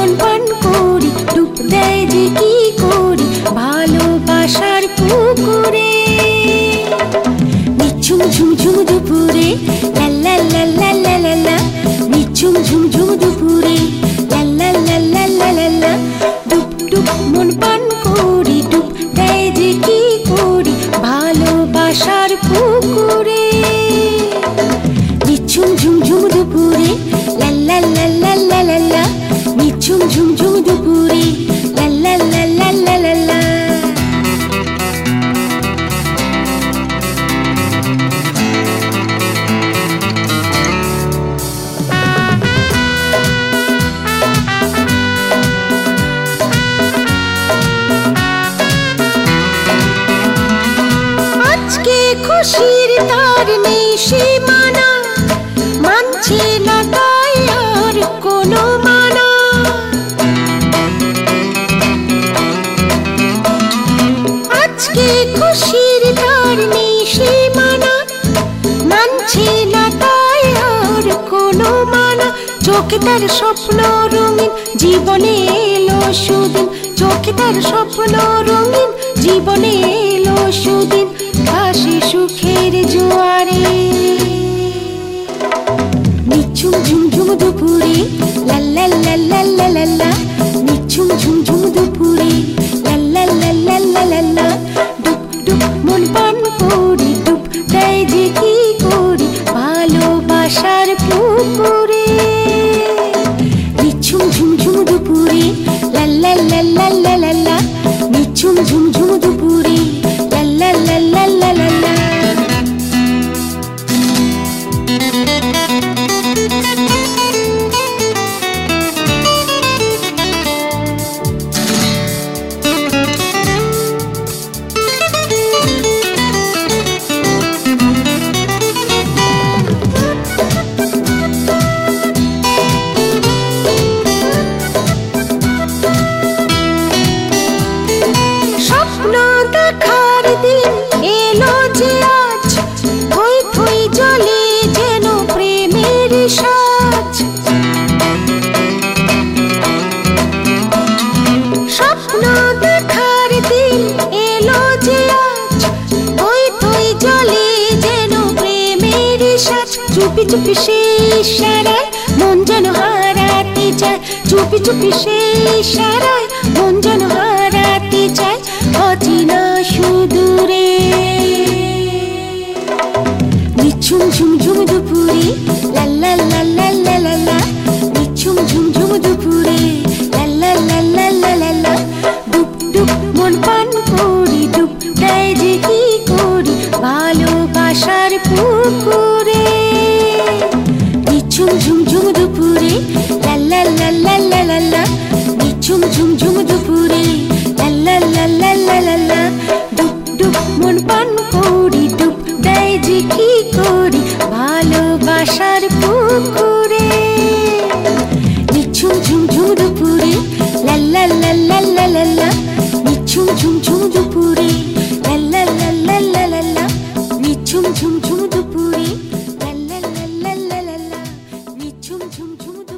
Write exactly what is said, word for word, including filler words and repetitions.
মন পান করি, ডুব দেয় যে কি করি ভালোবাসার পুকুরে। নিঝুম ঝুমঝুম দুপুরে লা লা লা লা লা লা লা, নিঝুম ঝুমঝুম দুপুরে লা লা লা লা লা লা লা। ডুব ডুব মন পান করি, ডুব দেয় যে কি করি ভালোবাসার পুকুরে। নিঝুম ঝুমঝুম দুপুরে লা লা লা লা লা লা লা, নিঝুম ঝুমঝুম দুপুরে লা লা লা লা লা লা লা। আজকে খুশির তার নেই সীমানা, মানছে না তাই আর কোনো মানা। আজকে খুশির তার নেই সীমানা, মানছে না তাই আর কোনো মানা। চোখে তার স্বপ্ন রঙিন, জীবনে এলো সুদিন, চোখে তার স্বপ্ন রঙিন, জীবনে এলো সুদিন ভাসে সুখের জোয়ারে। নিঝুম ঝুমঝুম দুপুরে লা লা লা লা লা লা লা, নিঝুম ঝুমঝুম দুপুরে লা লা লা লা লা লা লা। ডুব ডুব মন পান করি, ডুব দেয় যে কি করি ভালোবাসার পুকুরে। নিঝুম ঝুমঝুম দুপুরে লা লা লা লা লা লা লা, নিঝুম ঝুমঝুম দুপুরে লা লা লা লা লা লা লা। স্বপ্ন দেখার দিন এলো যে আজ, থই থই জলে যেন প্রেমের সাজ। স্বপ্ন দেখার দিন এলো যে আজ, থই থই জলে যেন প্রেমের সাজ। চুপি চুপি সেই ইশারায় মন যেন হারাতে চায়, চুপি চুপি সেই ইশারায় মন যেন হারাতে চায় অচেনা সুদূরে। নিঝুম ঝুমঝুম দুপুরে লা লা লা লা লা লা লা, নিঝুম ঝুমঝুম দুপুরে লা লা লা লা লা লা লা। ডুব ডুব মন পান করি, ডুব দেয় যে কি করি ভালোবাসার পুকুরে। নিঝুম ঝুমঝুম দুপুরে লা লা লা লা লা লা লা, নিঝুম ঝুমঝুম দুপুরে লা লা লা লা লা লা লা। ডুব ডুব মন পান করি, ডুব দেয় যে কি করি ভালোবাসার পুকুরে। নিঝুম ঝুমঝুম দুপুরে লা লা লা লা লা লা লা, নিঝুম ঝুমঝুম দুপুরে লা লা লা লা লা লা লা, নিঝুম ঝুমঝুম দুপুরে লা লা লা লা লা লা লা, নিঝুম ঝুমঝুম।